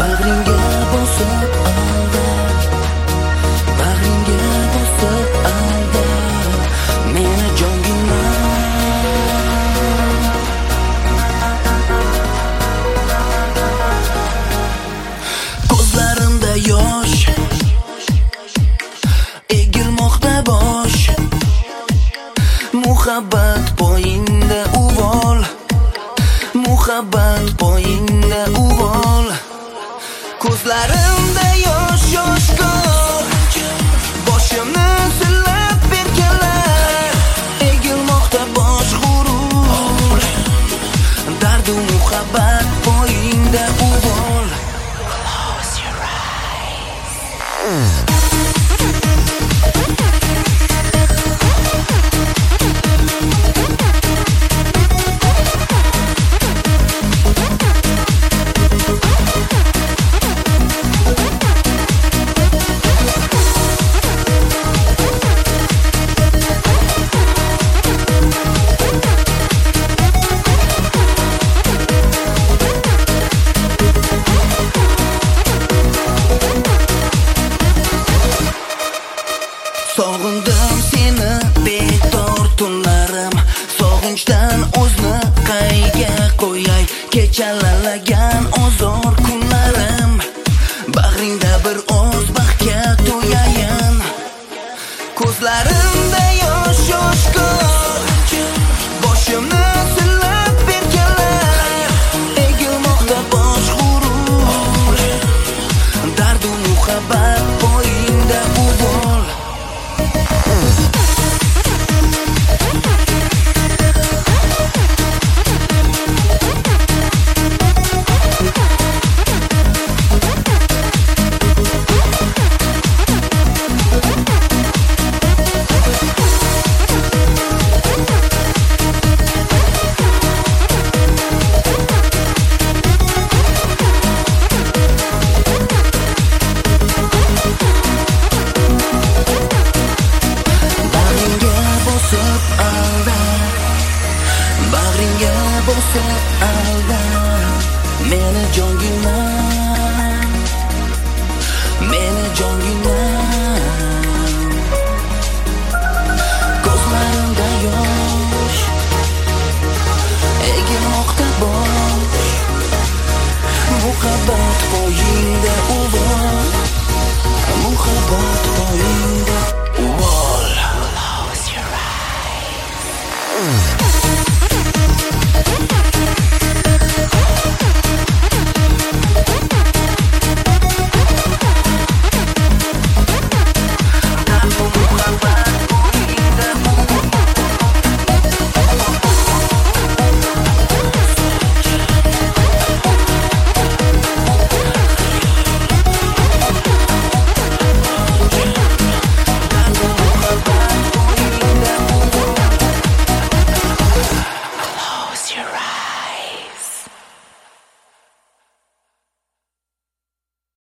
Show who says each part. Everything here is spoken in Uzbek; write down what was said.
Speaker 1: bag'ringga bosib alda, bag'ringga bosib alda meni jongimdan. Ko'zlarimda yosh, egilmoqda bosh, muhabbat poyingda uvol, muhabbat poyingda uvol. Ko'zlarimda yosh yosh ko'r, boshimni silab berganlar, egilmoqda bosh g'urur, dardu muhabbat poyingda uvol. Close your eyes. Sog'indim seni bekor tunlarim, sog'inchdan o'zni qayga qo'yay, kechalalagan ozor kunlarim, bag'ringda bir oz baxtga to'yayin. Ko'zlarimda yosh yosh ko'r, boshimni silab berganlar, egilmoqda bosh g'urur, dardu muhabbat poyingda uvol. Bag'ringga bosib alda meni jongimdan, meni jongimdan. Ko'zlarimda yosh, egilmoqda bosh, muhabbat poyingda uvol, muhabbat poyingda